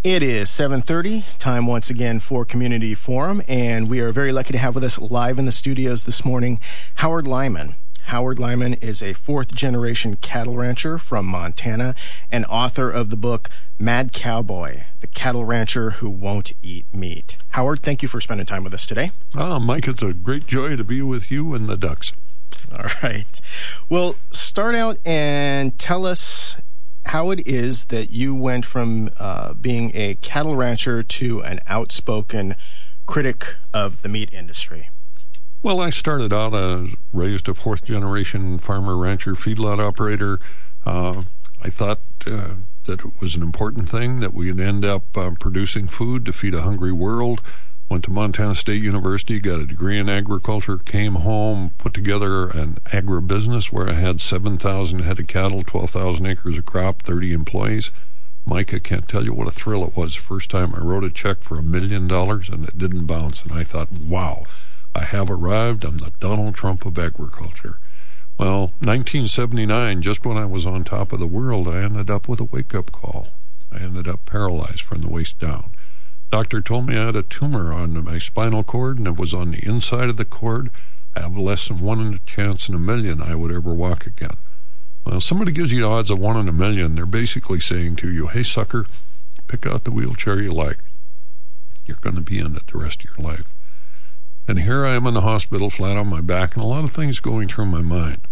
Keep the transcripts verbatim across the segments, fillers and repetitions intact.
It is seven thirty, time once again for Community Forum, and we are very lucky to have with us live in the studios this morning Howard Lyman. Howard Lyman is a fourth-generation cattle rancher from Montana and author of the book Mad Cowboy, the Cattle Rancher Who Won't Eat Meat. Howard, thank you for spending time with us today. Ah, Mike, it's a great joy to be with you and the ducks. All right. Well, start out and tell us how it is that you went from uh, being a cattle rancher to an outspoken critic of the meat industry. Well, I started out as raised a fourth-generation farmer, rancher, feedlot operator. Uh, I thought uh, that it was an important thing that we'd end up uh, producing food to feed a hungry world. Went to Montana State University, got a degree in agriculture, came home, put together an agribusiness where I had seven thousand head of cattle, twelve thousand acres of crop, thirty employees. Mike, I can't tell you what a thrill it was. First time I wrote a check for a million dollars and it didn't bounce. And I thought, wow, I have arrived. I'm the Donald Trump of agriculture. Well, nineteen seventy-nine, just when I was on top of the world, I ended up with a wake-up call. I ended up paralyzed from the waist down. Doctor told me I had a tumor on my spinal cord, and it was on the inside of the cord. I have less than one in a chance in a million I would ever walk again. Well, somebody gives you the odds of one in a million. They're basically saying to you, hey, sucker, pick out the wheelchair you like. You're going to be in it the rest of your life. And here I am in the hospital, flat on my back, and a lot of things going through my mind.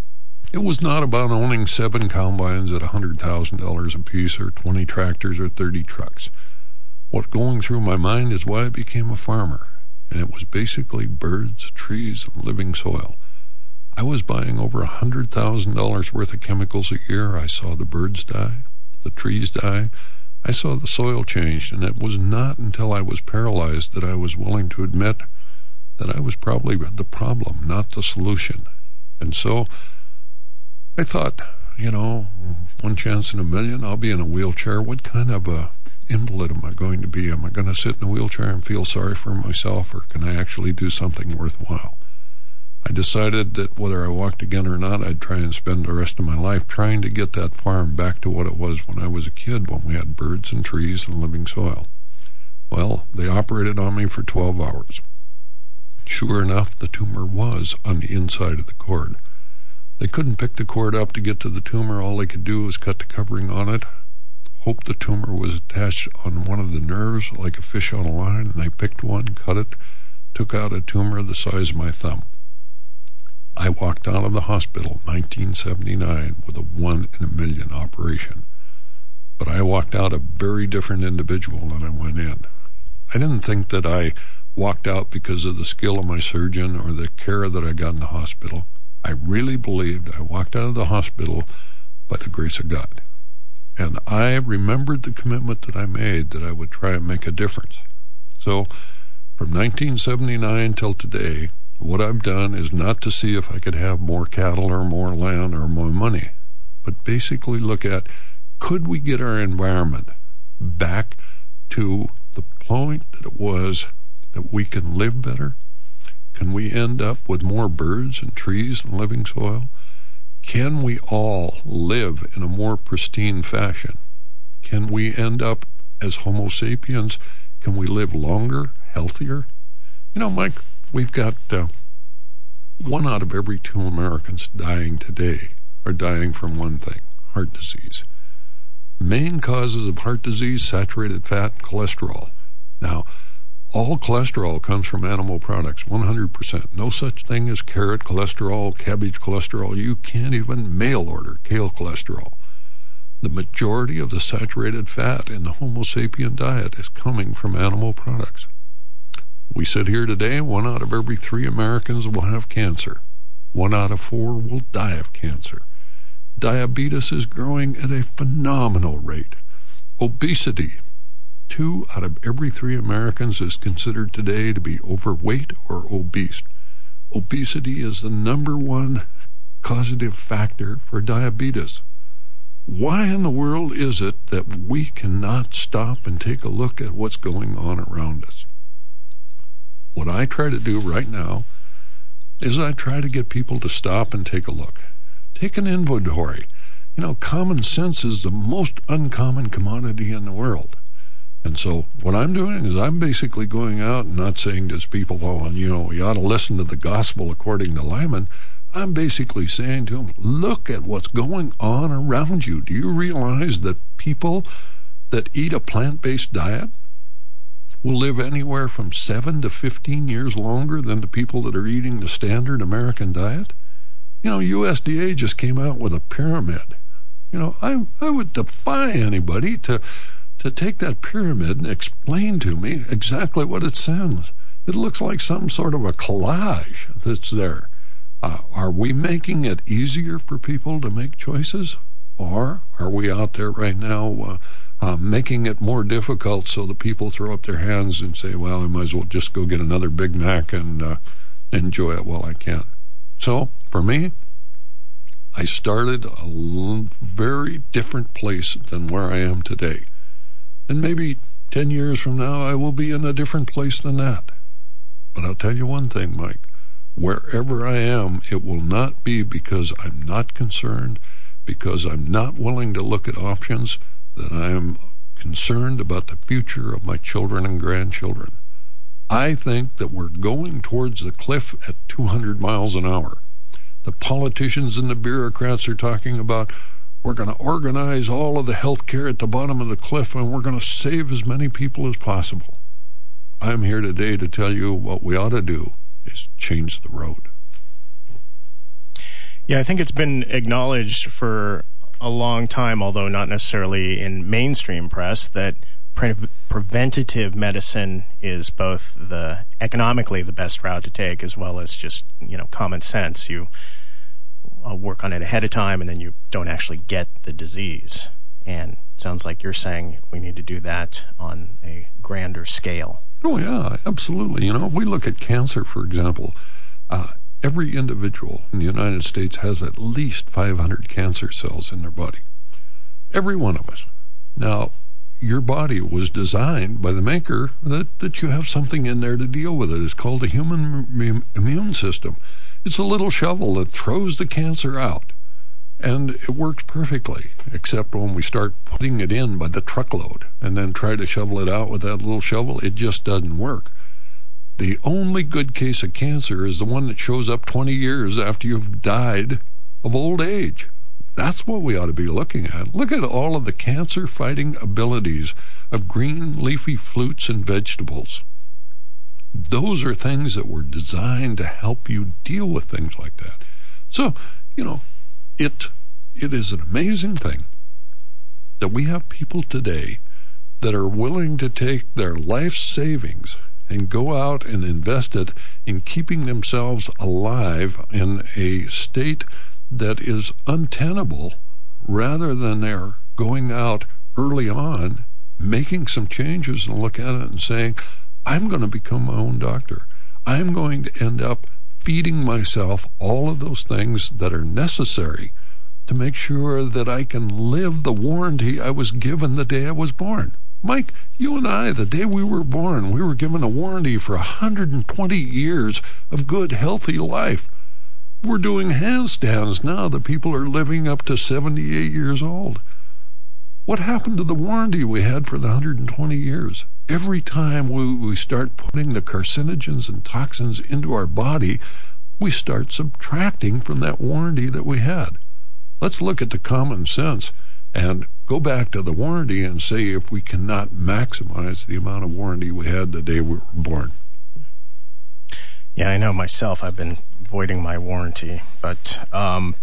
It was not about owning seven combines at one hundred thousand dollars apiece, or twenty tractors, or thirty trucks. What going through my mind is why I became a farmer, and it was basically birds, trees, and living soil. I was buying over one hundred thousand dollars worth of chemicals a year. I saw the birds die, the trees die. I saw the soil change, and it was not until I was paralyzed that I was willing to admit that I was probably the problem, not the solution. And so I thought, you know, one chance in a million, I'll be in a wheelchair. What kind of a invalid am I going to be? Am I going to sit in a wheelchair and feel sorry for myself, or can I actually do something worthwhile? I decided that whether I walked again or not, I'd try and spend the rest of my life trying to get that farm back to what it was when I was a kid, when we had birds and trees and living soil. Well, they operated on me for twelve hours. Sure enough, the tumor was on the inside of the cord. They couldn't pick the cord up to get to the tumor. All they could do was cut the covering on it, hope the tumor was attached on one of the nerves like a fish on a line, and they picked one, cut it, took out a tumor the size of my thumb. I walked out of the hospital nineteen seventy-nine with a one in a million operation. But I walked out a very different individual than I went in. I didn't think that I walked out because of the skill of my surgeon or the care that I got in the hospital. I really believed I walked out of the hospital by the grace of God. And I remembered the commitment that I made that I would try and make a difference. So from nineteen seventy-nine till today, what I've done is not to see if I could have more cattle or more land or more money, but basically look at, could we get our environment back to the point that it was, that we can live better? Can we end up with more birds and trees and living soil? Can we all live in a more pristine fashion? Can we end up as Homo sapiens? Can we live longer, healthier? You know, Mike, we've got uh, one out of every two Americans dying today are dying from one thing, heart disease. Main causes of heart disease, saturated fat, and cholesterol. Now, all cholesterol comes from animal products, one hundred percent. No such thing as carrot cholesterol, cabbage cholesterol. You can't even mail order kale cholesterol. The majority of the saturated fat in the Homo sapien diet is coming from animal products. We sit here today, one out of every three Americans will have cancer. One out of four will die of cancer. Diabetes is growing at a phenomenal rate. Obesity. Two out of every three Americans is considered today to be overweight or obese. Obesity is the number one causative factor for diabetes. Why in the world is it that we cannot stop and take a look at what's going on around us? What I try to do right now is I try to get people to stop and take a look. Take an inventory. You know, common sense is the most uncommon commodity in the world. And so what I'm doing is I'm basically going out and not saying to people, oh, you know, you ought to listen to the gospel according to Lyman. I'm basically saying to them, look at what's going on around you. Do you realize that people that eat a plant-based diet will live anywhere from seven to fifteen years longer than the people that are eating the standard American diet? You know, U S D A just came out with a pyramid. You know, I I would defy anybody to to take that pyramid and explain to me exactly what it says. It looks like some sort of a collage that's there. Uh, are we making it easier for people to make choices? Or are we out there right now uh, uh, making it more difficult so the people throw up their hands and say, well, I might as well just go get another Big Mac and uh, enjoy it while I can? So, for me, I started a l- very different place than where I am today. And maybe ten years from now, I will be in a different place than that. But I'll tell you one thing, Mike. Wherever I am, it will not be because I'm not concerned, because I'm not willing to look at options, that I am concerned about the future of my children and grandchildren. I think that we're going towards the cliff at two hundred miles an hour. The politicians and the bureaucrats are talking about, we're going to organize all of the health care at the bottom of the cliff and we're going to save as many people as possible. I'm here today to tell you what we ought to do is change the road. Yeah, I think it's been acknowledged for a long time, although not necessarily in mainstream press, that pre- preventative medicine is both the economically the best route to take, as well as just, you know, common sense. You uh, work on it ahead of time, and then you don't actually get the disease. And it sounds like you're saying we need to do that on a grander scale. Oh, yeah, absolutely. You know, if we look at cancer, for example, uh, every individual in the United States has at least five hundred cancer cells in their body. Every one of us. Now, your body was designed by the maker that, that you have something in there to deal with it. It's called the human m- immune system. It's a little shovel that throws the cancer out. And it works perfectly, except when we start putting it in by the truckload and then try to shovel it out with that little shovel, it just doesn't work. The only good case of cancer is the one that shows up twenty years after you've died of old age. That's what we ought to be looking at. Look at all of the cancer-fighting abilities of green leafy fruits and vegetables. Those are things that were designed to help you deal with things like that. So, you know, it it is an amazing thing that we have people today that are willing to take their life savings and go out and invest it in keeping themselves alive in a state that is untenable, rather than they're going out early on, making some changes and look at it and saying, I'm going to become my own doctor. I'm going to end up feeding myself all of those things that are necessary to make sure that I can live the warranty I was given the day I was born. Mike, you and I, the day we were born, we were given a warranty for one hundred twenty years of good, healthy life. We're doing handstands now. The people are living up to seventy-eight years old. What happened to the warranty we had for the one hundred twenty years? Every time we, we start putting the carcinogens and toxins into our body, we start subtracting from that warranty that we had. Let's look at the common sense and go back to the warranty and say if we cannot maximize the amount of warranty we had the day we were born. Yeah, I know myself. I've been voiding my warranty. But um,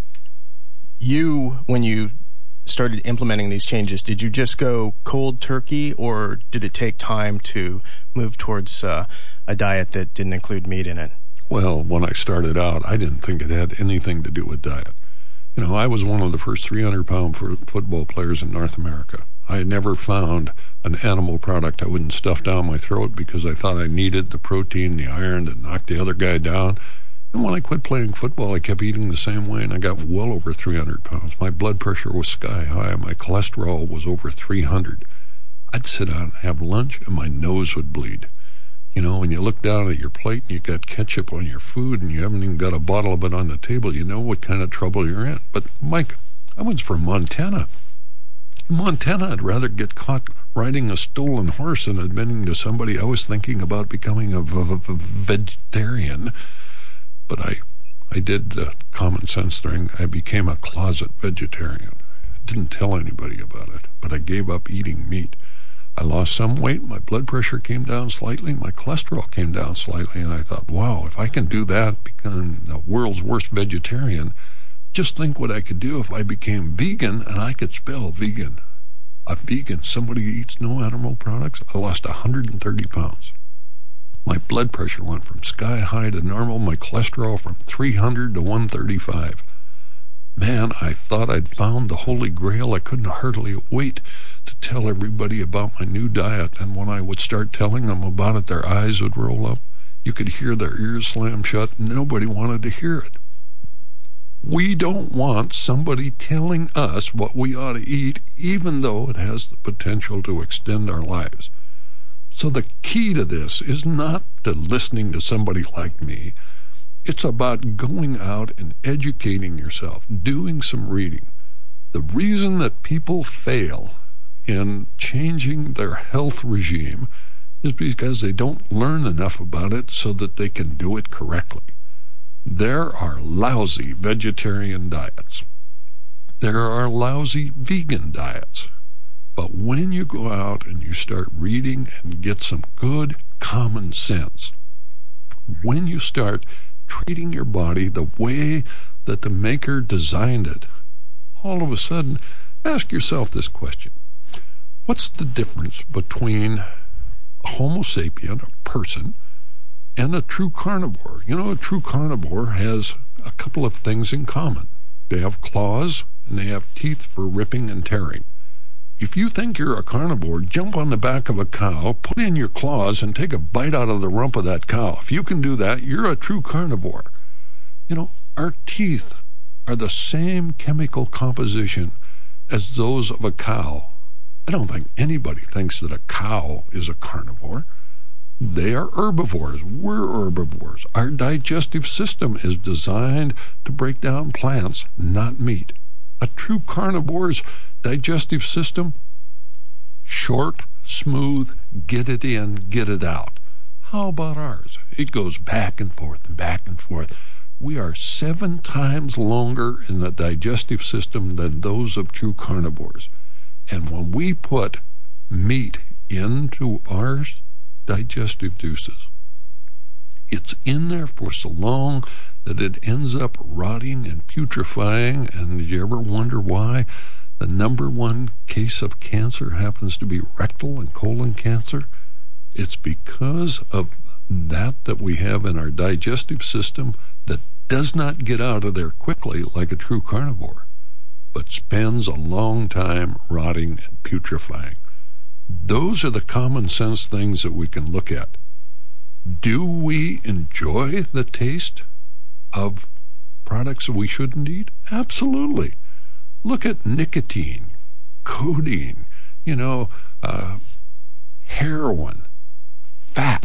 you, when you started implementing these changes, did you just go cold turkey, or did it take time to move towards uh, a diet that didn't include meat in it? Well, when I started out, I didn't think it had anything to do with diet. You know, I was one of the first three hundred pound football players in North America. I had never found an animal product I wouldn't stuff down my throat because I thought I needed the protein, the iron to knock the other guy down. And when I quit playing football, I kept eating the same way, and I got well over three hundred pounds. My blood pressure was sky high. My cholesterol was over three hundred. I'd sit down and have lunch, and my nose would bleed. You know, when you look down at your plate and you got ketchup on your food and you haven't even got a bottle of it on the table, you know what kind of trouble you're in. But, Mike, I was from Montana. Montana, I'd rather get caught riding a stolen horse than admitting to somebody I was thinking about becoming a, a, a vegetarian. But I, I did the common sense thing. I became a closet vegetarian. Didn't tell anybody about it, but I gave up eating meat. I lost some weight, my blood pressure came down slightly, my cholesterol came down slightly, and I thought, wow, if I can do that, become the world's worst vegetarian, just think what I could do if I became vegan, and I could spell vegan. A vegan, somebody who eats no animal products. I lost one hundred thirty pounds. My blood pressure went from sky high to normal, my cholesterol from three hundred to one thirty-five. Man, I thought I'd found the Holy Grail. I couldn't hardly wait to tell everybody about my new diet, and when I would start telling them about it, their eyes would roll up. You could hear their ears slam shut. Nobody wanted to hear it. We don't want somebody telling us what we ought to eat, even though it has the potential to extend our lives. So the key to this is not to listening to somebody like me. It's about going out and educating yourself, doing some reading. The reason that people fail in changing their health regime is because they don't learn enough about it so that they can do it correctly. There are lousy vegetarian diets. There are lousy vegan diets. But when you go out and you start reading and get some good common sense, when you start treating your body the way that the maker designed it, all of a sudden, ask yourself this question. What's the difference between a Homo sapien, a person, and a true carnivore? You know, a true carnivore has a couple of things in common. They have claws, and they have teeth for ripping and tearing. If you think you're a carnivore, jump on the back of a cow, put in your claws, and take a bite out of the rump of that cow. If you can do that, you're a true carnivore. You know, our teeth are the same chemical composition as those of a cow. I don't think anybody thinks that a cow is a carnivore. They are herbivores. We're herbivores. Our digestive system is designed to break down plants, not meat. A true carnivore's digestive system, short, smooth, get it in, get it out. How about ours? It goes back and forth and back and forth. We are seven times longer in the digestive system than those of true carnivores. And when we put meat into our digestive juices, it's in there for so long that it ends up rotting and putrefying. And did you ever wonder why the number one case of cancer happens to be rectal and colon cancer? It's because of that that we have in our digestive system that does not get out of there quickly like a true carnivore, but spends a long time rotting and putrefying. Those are the common sense things that we can look at. Do we enjoy the taste of products that we shouldn't eat? Absolutely. Look at nicotine, codeine, you know, uh, heroin, fat.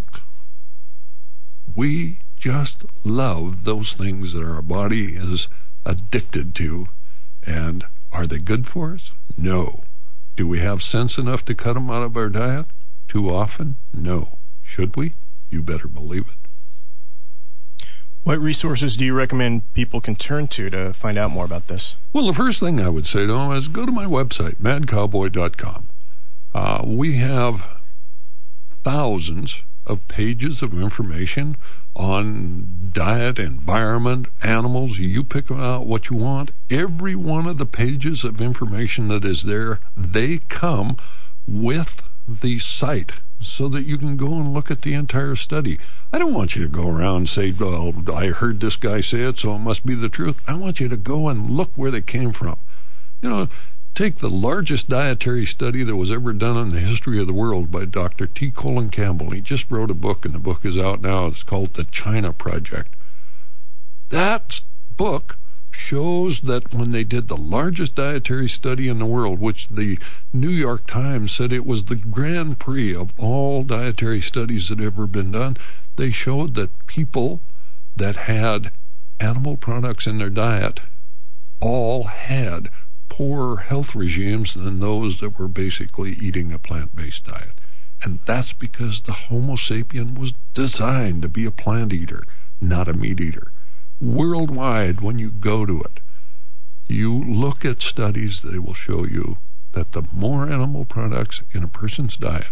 We just love those things that our body is addicted to. And are they good for us? No. Do we have sense enough to cut them out of our diet? Too often? No. Should we? You better believe it. What resources do you recommend people can turn to to find out more about this? Well, the first thing I would say to them is go to my website, mad cowboy dot com. Uh, we have thousands of pages of information on diet, environment, animals. You pick out what you want. Every one of the pages of information that is there, they come with the site so that you can go and look at the entire study. I don't want you to go around and say, well, I heard this guy say it, so it must be the truth. I want you to go and look where they came from. You know, take the largest dietary study that was ever done in the history of the world by Doctor T. Colin Campbell. He just wrote a book, and the book is out now. It's called The China Project. That book shows that when they did the largest dietary study in the world, which the New York Times said it was the Grand Prix of all dietary studies that have ever been done, they showed that people that had animal products in their diet all had poorer health regimes than those that were basically eating a plant-based diet. And that's because the Homo sapien was designed to be a plant eater, not a meat eater. Worldwide, when you go to it, you look at studies, they will show you that the more animal products in a person's diet,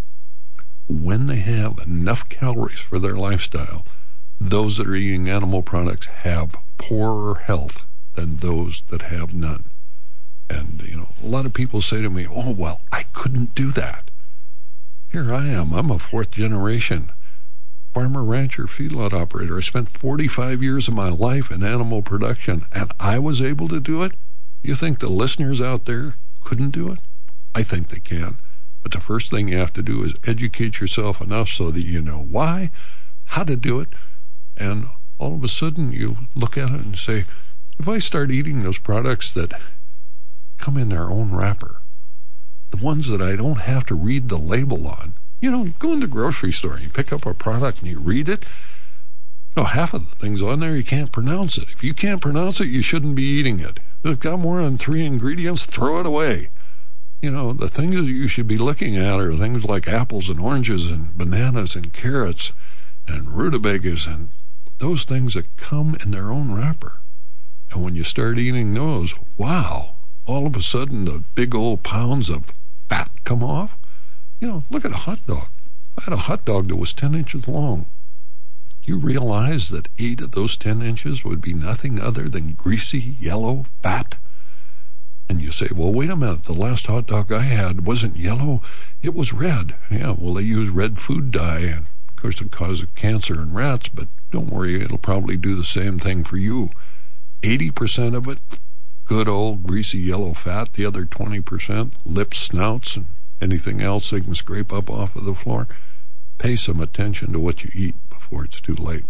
when they have enough calories for their lifestyle, those that are eating animal products have poorer health than those that have none. And, you know, a lot of people say to me, oh, well, I couldn't do that. Here I am. I'm a fourth generation farmer, rancher, feedlot operator. I spent forty-five years of my life in animal production, and I was able to do it. You think the listeners out there couldn't do it? I think they can. But the first thing you have to do is educate yourself enough so that you know why, how to do it, and all of a sudden you look at it and say, if I start eating those products that come in their own wrapper, the ones that I don't have to read the label on, you know, you go in the grocery store and you pick up a product and you read it, you know, half of the things on there you can't pronounce it. If you can't pronounce it, you shouldn't be eating it. If it's got more than three ingredients, throw it away. You know, the things that you should be looking at are things like apples and oranges and bananas and carrots and rutabagas and those things that come in their own wrapper. And when you start eating those, wow, all of a sudden the big old pounds of fat come off. You know, look at a hot dog. I had a hot dog that was ten inches long. You realize that eight of those ten inches would be nothing other than greasy, yellow fat? And you say, well, wait a minute, the last hot dog I had wasn't yellow, it was red. Yeah, well, they use red food dye, and of course it causes cancer in rats, but don't worry, it'll probably do the same thing for you. eighty percent of it, good old greasy yellow fat. The other twenty percent, lips, snouts, and anything else they can scrape up off of the floor. Pay some attention to what you eat before it's too late.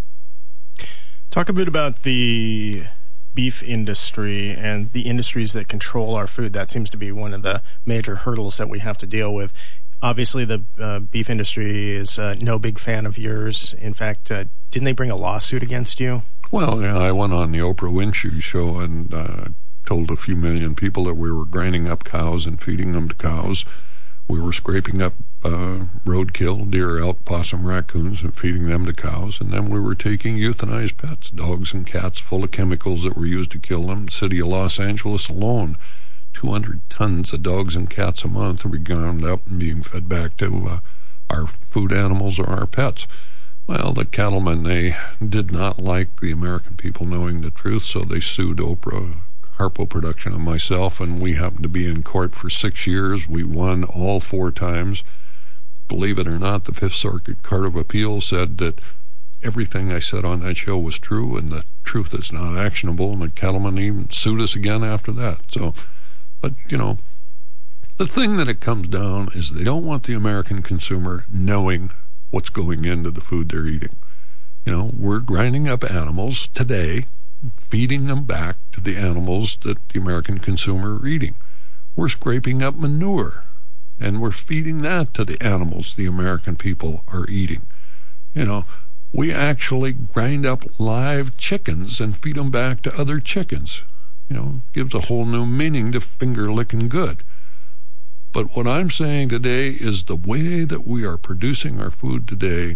Talk a bit about the beef industry and the industries that control our food. That seems to be one of the major hurdles that we have to deal with. Obviously, the uh, beef industry is uh, no big fan of yours. In fact, uh, didn't they bring a lawsuit against you? Well, yeah, I went on the Oprah Winfrey show and uh, told a few million people that we were grinding up cows and feeding them to cows. We were scraping up uh, roadkill, deer, elk, possum, raccoons, and feeding them to cows. And then we were taking euthanized pets, dogs and cats, full of chemicals that were used to kill them. The city of Los Angeles alone, two hundred tons of dogs and cats a month were ground up and being fed back to uh, our food animals or our pets. Well, the cattlemen, they did not like the American people knowing the truth, so they sued Oprah, Harpo Production, and myself, and we happened to be in court for six years. We won all four times. Believe it or not, the Fifth Circuit Court of Appeal said that everything I said on that show was true, and the truth is not actionable, and the cattlemen even sued us again after that. So, but, you know, the thing that it comes down is they don't want the American consumer knowing what's going into the food they're eating. You know, we're grinding up animals today, feeding them back to the animals that the American consumer are eating. We're scraping up manure, and we're feeding that to the animals the American people are eating. You know, we actually grind up live chickens and feed them back to other chickens. You know, gives a whole new meaning to finger licking good. But what I'm saying today is the way that we are producing our food today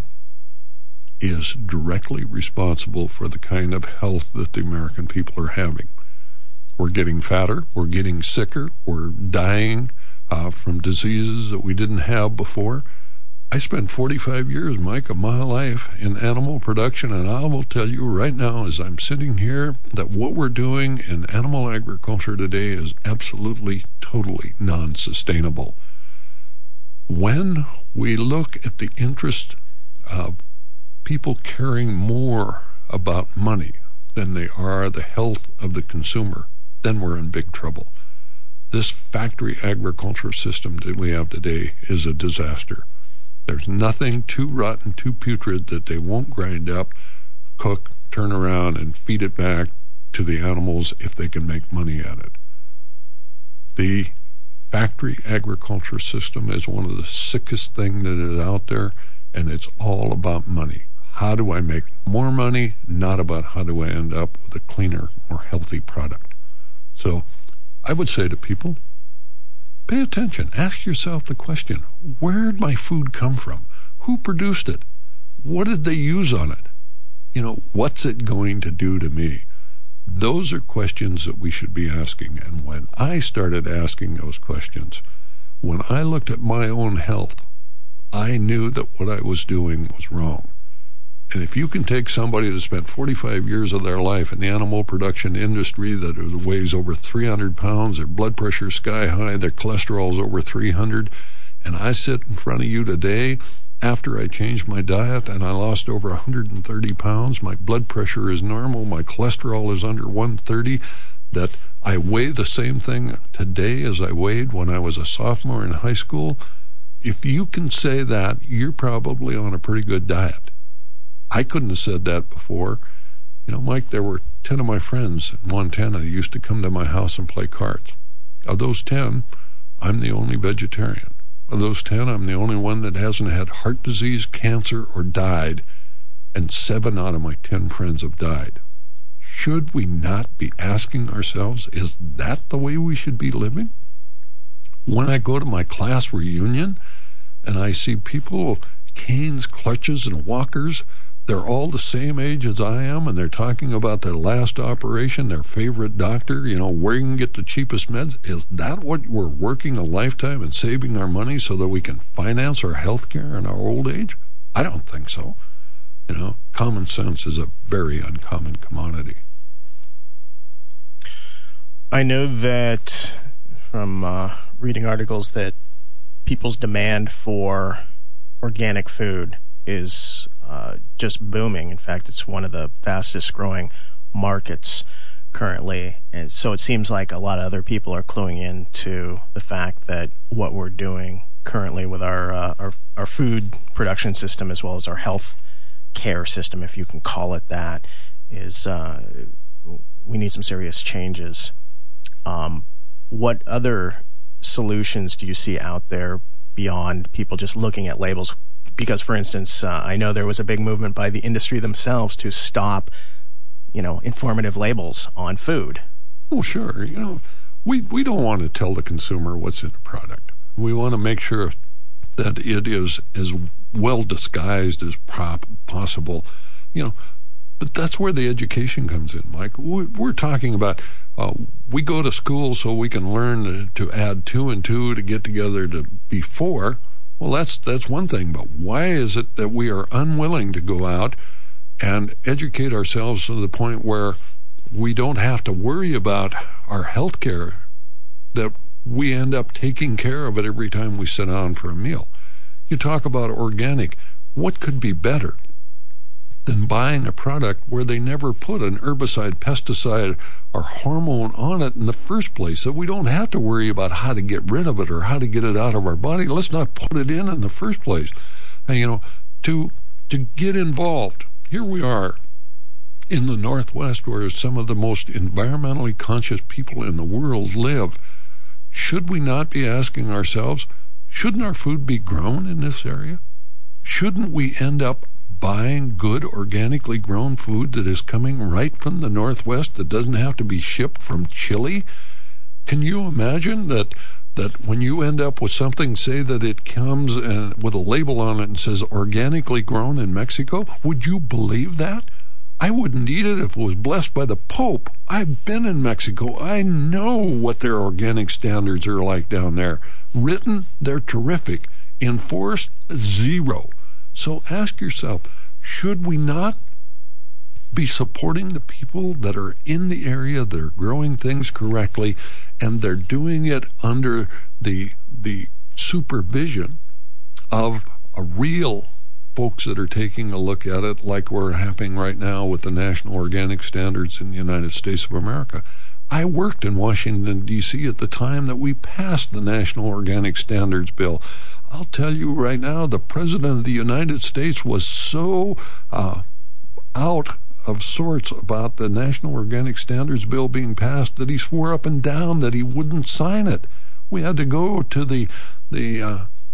is directly responsible for the kind of health that the American people are having. We're getting fatter, we're getting sicker, we're dying uh, from diseases that we didn't have before. I spent forty-five years, Mike, of my life in animal production, and I will tell you right now as I'm sitting here that what we're doing in animal agriculture today is absolutely, totally non-sustainable. When we look at the interest of people caring more about money than they are the health of the consumer, then we're in big trouble. This factory agriculture system that we have today is a disaster. There's nothing too rotten, too putrid that they won't grind up, cook, turn around, and feed it back to the animals if they can make money at it. The factory agriculture system is one of the sickest things that is out there, and it's all about money. How do I make more money? Not about how do I end up with a cleaner, more healthy product. So I would say to people, pay attention. Ask yourself the question, where did my food come from? Who produced it? What did they use on it? You know, what's it going to do to me? Those are questions that we should be asking. And when I started asking those questions, when I looked at my own health, I knew that what I was doing was wrong. And if you can take somebody that spent forty-five years of their life in the animal production industry that weighs over three hundred pounds, their blood pressure sky high, their cholesterol's over three hundred, and I sit in front of you today after I changed my diet and I lost over one hundred thirty pounds, my blood pressure is normal, my cholesterol is under one thirty, that I weigh the same thing today as I weighed when I was a sophomore in high school, if you can say that, you're probably on a pretty good diet. I couldn't have said that before. You know, Mike, there were ten of my friends in Montana that used to come to my house and play cards. Of those ten, I'm the only vegetarian. Of those ten, I'm the only one that hasn't had heart disease, cancer, or died, and seven out of my ten friends have died. Should we not be asking ourselves, is that the way we should be living? When I go to my class reunion and I see people, canes, clutches, and walkers, they're all the same age as I am, and they're talking about their last operation, their favorite doctor, you know, where you can get the cheapest meds. Is that what we're working a lifetime and saving our money so that we can finance our health care in our old age? I don't think so. You know, common sense is a very uncommon commodity. I know that from uh, reading articles that people's demand for organic food is uh, just booming. In fact, it's one of the fastest growing markets currently. And so it seems like a lot of other people are cluing in to the fact that what we're doing currently with our, uh, our, our food production system, as well as our health care system, if you can call it that, is uh, we need some serious changes. Um, what other solutions do you see out there beyond people just looking at labels? Because, for instance, uh, I know there was a big movement by the industry themselves to stop, you know, informative labels on food. Oh, sure. You know, we, we don't want to tell the consumer what's in a product. We want to make sure that it is as well disguised as prop possible. You know, but that's where the education comes in, Mike. We're talking about uh, we go to school so we can learn to, to add two and two to get together to be four. Well, that's that's one thing, but why is it that we are unwilling to go out and educate ourselves to the point where we don't have to worry about our health care, that we end up taking care of it every time we sit down for a meal? You talk about organic. What could be better than buying a product where they never put an herbicide, pesticide, or hormone on it in the first place, so we don't have to worry about how to get rid of it or how to get it out of our body? Let's not put it in in the first place. And, you know, to to get involved. Here we are in the Northwest, where some of the most environmentally conscious people in the world live. Should we not be asking ourselves, shouldn't our food be grown in this area? Shouldn't we end up buying good organically grown food that is coming right from the Northwest, that doesn't have to be shipped from Chile? Can you imagine that that when you end up with something, say that it comes uh, with a label on it and says organically grown in Mexico, would you believe that? I wouldn't eat it if it was blessed by the Pope. I've been in Mexico. I know what their organic standards are like down there. Written, they're terrific. Enforced, zero. So ask yourself, should we not be supporting the people that are in the area, that are growing things correctly, and they're doing it under the the supervision of a real folks that are taking a look at it, like we're happening right now with the National Organic Standards in the United States of America? I worked in Washington, D C at the time that we passed the National Organic Standards Bill. I'll tell you right now, the President of the United States was so uh, out of sorts about the National Organic Standards Bill being passed that he swore up and down that he wouldn't sign it. We had to go to the the uh,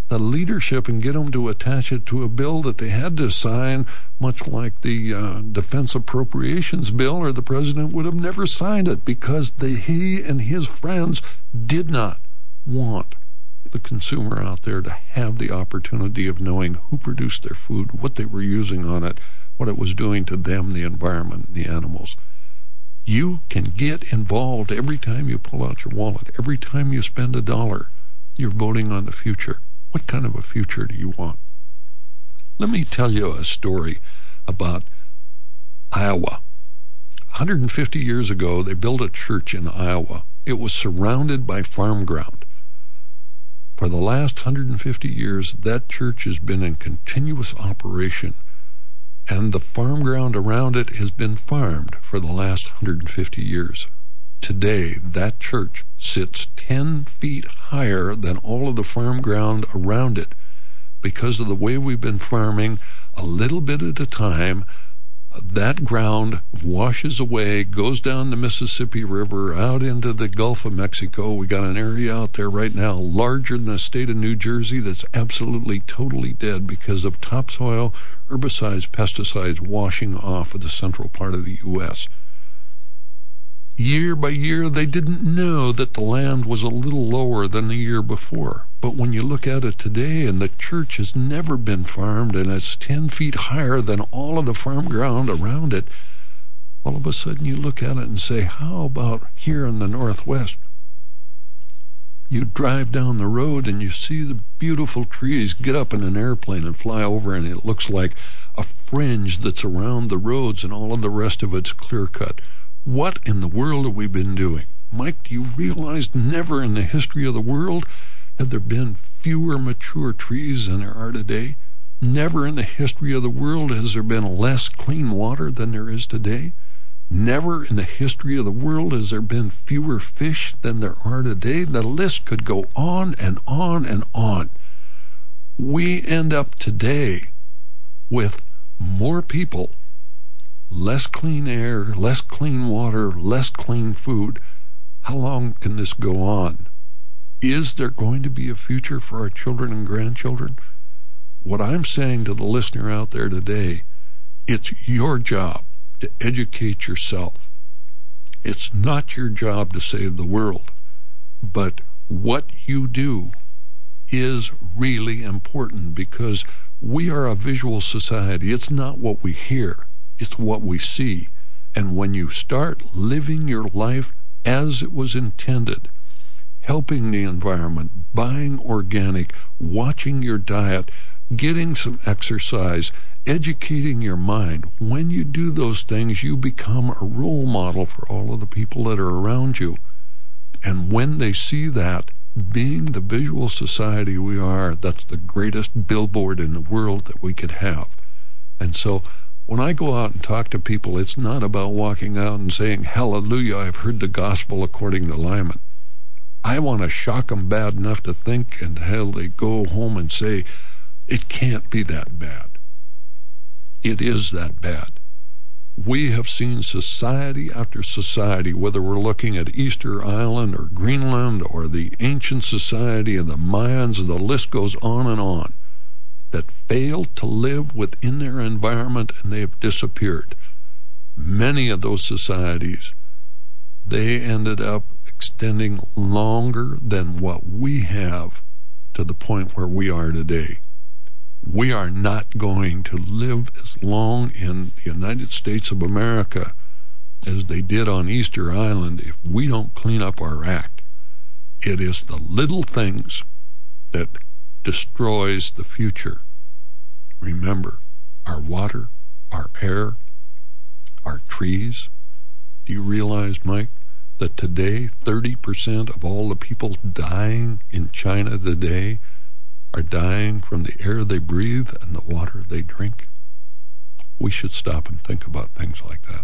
the leadership and get them to attach it to a bill that they had to sign, much like the uh, Defense Appropriations Bill, or the president would have never signed it, because they, he and his friends did not want the consumer out there to have the opportunity of knowing who produced their food, what they were using on it, what it was doing to them, the environment, and the animals. You can get involved every time you pull out your wallet. Every time you spend a dollar, you're voting on the future. What kind of a future do you want? Let me tell you a story about Iowa. one hundred fifty years ago, they built a church in Iowa. It was surrounded by farm ground. For the last one hundred fifty years, that church has been in continuous operation, and the farm ground around it has been farmed for the last one hundred fifty years. Today, that church sits ten feet higher than all of the farm ground around it because of the way we've been farming a little bit at a time. That ground washes away, goes down the Mississippi River, out into the Gulf of Mexico. We got an area out there right now larger than the state of New Jersey that's absolutely totally dead because of topsoil, herbicides, pesticides washing off of the central part of the U S Year by year, they didn't know that the land was a little lower than the year before. But when you look at it today, and the church has never been farmed, and it's ten feet higher than all of the farm ground around it, all of a sudden you look at it and say, how about here in the Northwest? You drive down the road and you see the beautiful trees, get up in an airplane and fly over, and it looks like a fringe that's around the roads, and all of the rest of it's clear cut. What in the world have we been doing? Mike, do you realize never in the history of the world have there been fewer mature trees than there are today? Never in the history of the world has there been less clean water than there is today? Never in the history of the world has there been fewer fish than there are today? The list could go on and on and on. We end up today with more people, less clean air, less clean water, less clean food. How long can this go on? Is there going to be a future for our children and grandchildren? What I'm saying to the listener out there today, it's your job to educate yourself. It's not your job to save the world, but what you do is really important, because we are a visual society. It's not what we hear. It's what we see. And when you start living your life as it was intended, helping the environment, buying organic, watching your diet, getting some exercise, educating your mind, when you do those things, you become a role model for all of the people that are around you. And when they see that, being the visual society we are, that's the greatest billboard in the world that we could have. And so when I go out and talk to people, it's not about walking out and saying, hallelujah, I've heard the gospel according to Lyman. I want to shock them bad enough to think, and hell, they go home and say, it can't be that bad. It is that bad. We have seen society after society, whether we're looking at Easter Island or Greenland or the ancient society of the Mayans, and the list goes on and on, that failed to live within their environment, and they have disappeared. Many of those societies, they ended up extending longer than what we have, to the point where we are today. We are not going to live as long in the United States of America as they did on Easter Island if we don't clean up our act. It is the little things that destroys the future. Remember, our water, our air, our trees. Do you realize, Mike, that today thirty percent of all the people dying in China today are dying from the air they breathe and the water they drink? We should stop and think about things like that.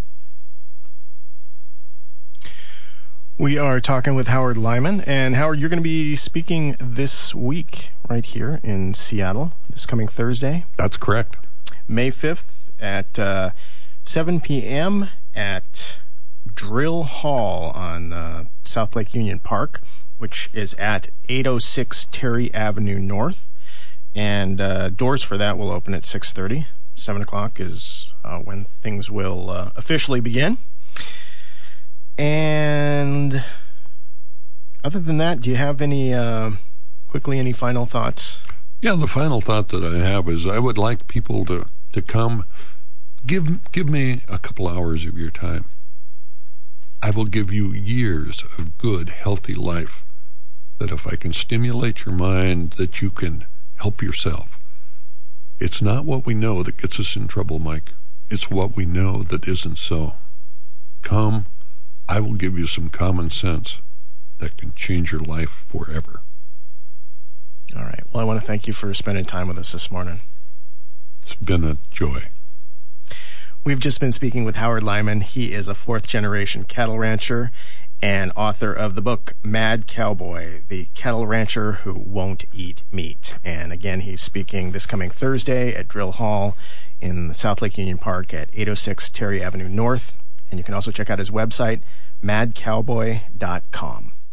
We are talking with Howard Lyman. And Howard, you're going to be speaking this week right here in Seattle, this coming Thursday. That's correct. May fifth at uh, seven p.m. at Drill Hall on uh, South Lake Union Park, which is at eight oh six Terry Avenue North. and uh, doors for that will open at six thirty. seven o'clock is uh, when things will uh, officially begin. And other than that, do you have any, uh, quickly, any final thoughts? Yeah, the final thought that I have is I would like people to, to come. Give, give me a couple hours of your time. I will give you years of good, healthy life. That if I can stimulate your mind, that you can help yourself. It's not what we know that gets us in trouble, Mike. It's what we know that isn't so. Come, I will give you some common sense that can change your life forever. All right. Well, I want to thank you for spending time with us this morning. It's been a joy. We've just been speaking with Howard Lyman. He is a fourth-generation cattle rancher and author of the book Mad Cowboy, the Cattle Rancher Who Won't Eat Meat. And again, he's speaking this coming Thursday at Drill Hall in the South Lake Union Park at eight oh six Terry Avenue North. And you can also check out his website, mad cowboy dot com.